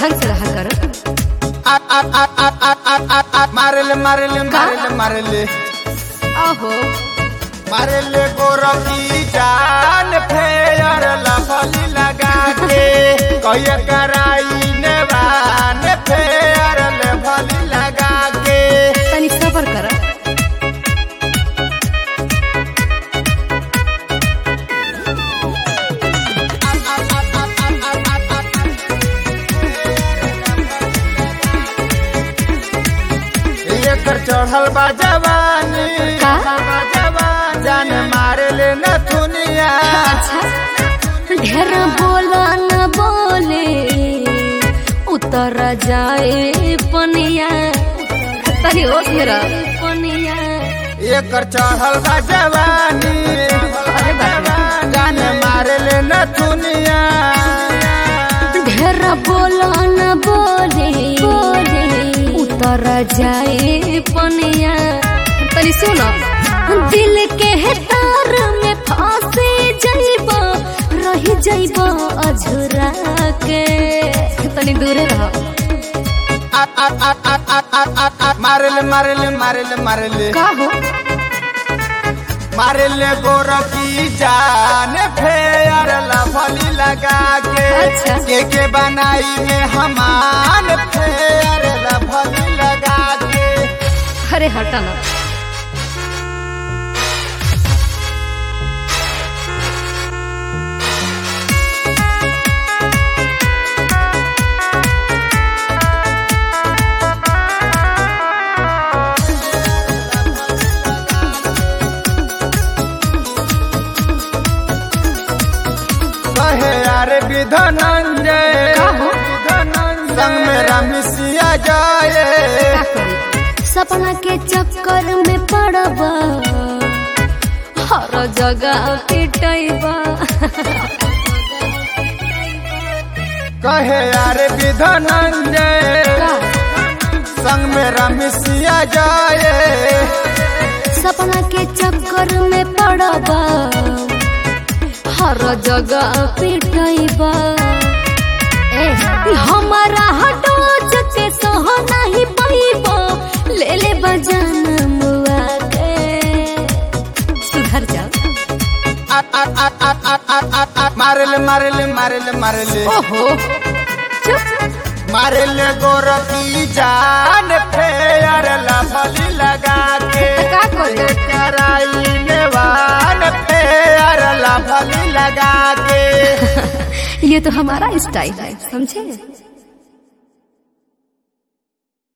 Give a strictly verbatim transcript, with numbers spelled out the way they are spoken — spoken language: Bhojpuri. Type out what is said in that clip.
ढंग से रहा करो। मारले मारले मारले मारले ओहो मारले गोरखी जान फेयर लफली लगा के कहिया कराई नेवान फेयर लफली लगा के तनी सबर कर। एकर चढ़ल बा जवानी का? जवान जान मारे ले न दुनिया। अच्छा ढेर बोला न बोले उतर जाए पनिया तनी होश में रह पनिया। एकर चढ़ल बा जवानी अरे बाप रे। जान मारे ले न दुनिया। ढेर बोला न बोले बोले उतर जाए पनिया। तनी सुनो दिल के तार में फांसे जाइबा रही जाइबा अझुरा के तनी दूरे रहो। मारले मारले मारले मारले का हो मारले गोरखी जान फेयर लफली लगा के अच्छा। के के बनाई में हमान फेयर लफली लगा के। अरे हटा ना। कहे यार विधनंजय का हो? संग में रमिसिया जाए का करी? सपना के चक्कर में पड़बा हर जगह पिटैबा। कहे यार विधनंजय का? संग में रमिसिया जाए सपना के चक्कर में पड़बा हर जगह पिटैबा। ए हमारा हटो के सह नहीं पैबा ले ले बजान मुआ के सुधर जाओ। मारले मारले मारले मारले ओहो चुप। मारले गोरखी जान फेयर लफली लगा के का करे? कराई नेवान फेयर लफली लगा के। ये तो हमारा स्टाइल है समझे।